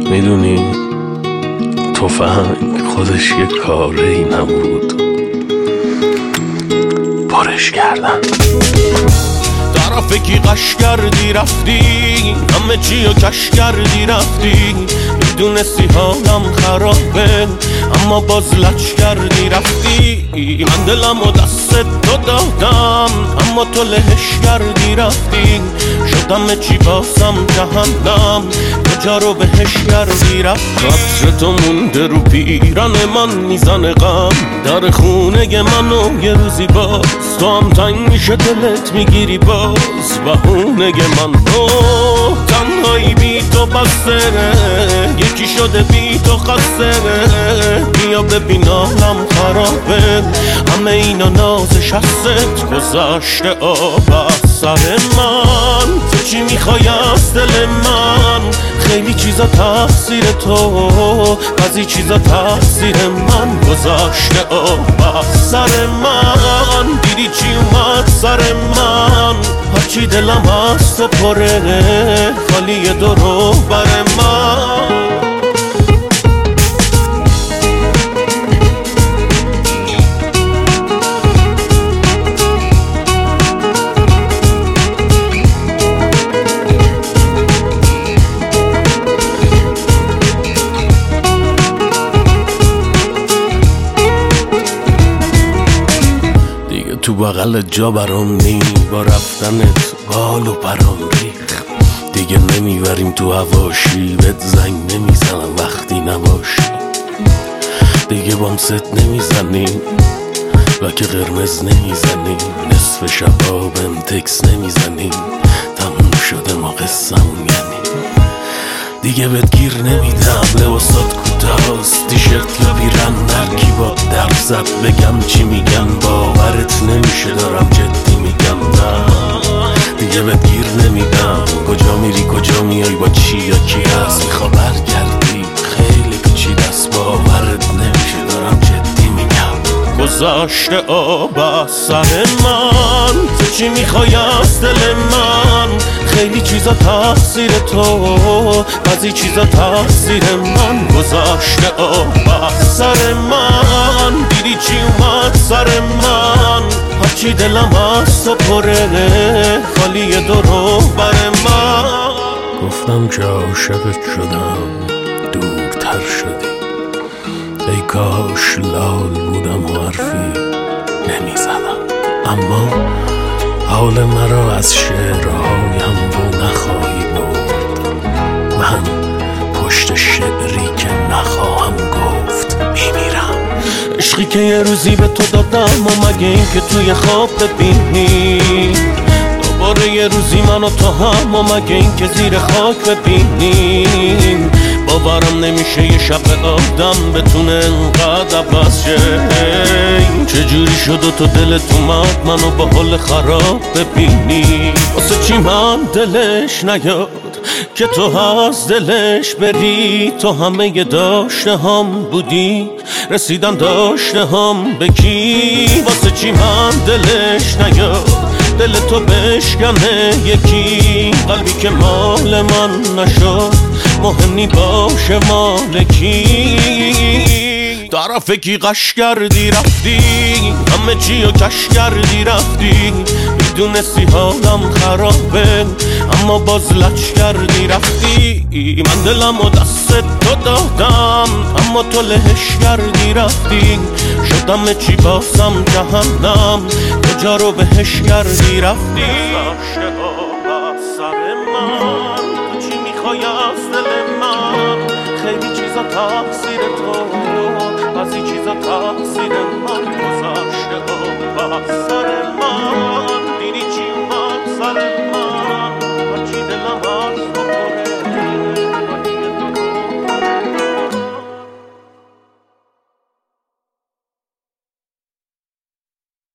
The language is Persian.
میدونی تفنگ خودش یه کاری نبود، پرش کردن. طرف کی قش کردی رفتی، همه چی رو کش کردی رفتی، میدونستی حالم خرابه اما باز لچ کردی رفتی. من دلم و دست تو دادم اما تو لهش کردی رفتی، شدم چی بازم جهنم کجا رو بهش کردی رفتی. قطر تو مونده رو پیرن من میزنه غم در خونه منو یه روزی باز، تو هم تنگ میشه دلت میگیری باز بهونه من. تنهایی بی تو بسره، یکی شده بی تو خسره، بیا ببین حالم خرابه همه اینا نازش هست گذشته آب از سر من. تو چی میخوای از دل من؟ خیلی چیزا تقصیر تو، بعضی چیزا تقصیر من، گذشته آب از سر من. دیدی چی اومد سر من؟ هرچی دلم از تو پره خالی درو بر من. تو بغل جا برام نی، با رفتنت بال و پرام ریخ. دیگه نمیبریم تو هواشی، بهت زنگ نمیزنم وقتی نباشی. دیگه بام ست نمیزنیم و که قرمز نمیزنیم، نصف شبا بهم تکس نمیزنیم، تموم شده ما قصه‌مون یعنی. دیگه بهت گیر نمیدم، لباسات کوتاست، تیشرت یا پیرن، هرکی با درد زد بگم چی میگن باورت نمیشه دارم جدی میگم. نه دیگه بهت گیر نمیدم، کجا میری کجا میای با چی یا کی هست، میخوا برگردی خیلی پیچیده است باورت نمیشه دارم جدی میگم. گذشته آب از سر من، تو چی میخوای از دل من؟ خیلی چیزا تقصیر تو، بعضی چیزا تقصیر من، گذشته آب از سر من. دیدی چی اومد سر من؟ هرچی دلم از تو پره خالی درو بر من. گفتم که عاشقت شدم دورتر شدی، ای کاش لال بودم و حرفی نمیزدم. اما حال مرا از شعرهایم بو نخواهی برد، من پشت شعری که نخواهم گفت میمیرم. عشقی که یه روزی به تو دادم و مگه این که توی خواب ببینی دوباره یه روزی من و تو هم، و مگه این که زیر خاک ببینیم. باورم نمیشه یه شب آدم بتونه انقدر عوض شه. چجوری شد و تو دلت اومد منو با حال خراب ببینی؟ واسه چی من دلش نیاد که تو از دلش بری؟ تو همه ی داشته هم بودی، رسیدن داشته هم به کی؟ واسه چی من دلش نیاد دل تو بشکنه یکی؟ قلبی که مال من نشد مهم نی باشه مال کی؟ طرف کی قش کردی رفتی، همه چی رو کش کردی رفتی، میدونستی حالم خرابه اما باز لچ کردی رفتی. من دلم و دست تو دادم اما تو لهش کردی رفتی، شدم چی بازم جهنم کجا رو بهش کردی رفتی. گذشته آب از سر من، تو چی میخوای از دل من؟ خیلی چیزا تقصیر تو، بعضی چیزا تقصیر من، گذشته آب از سر من.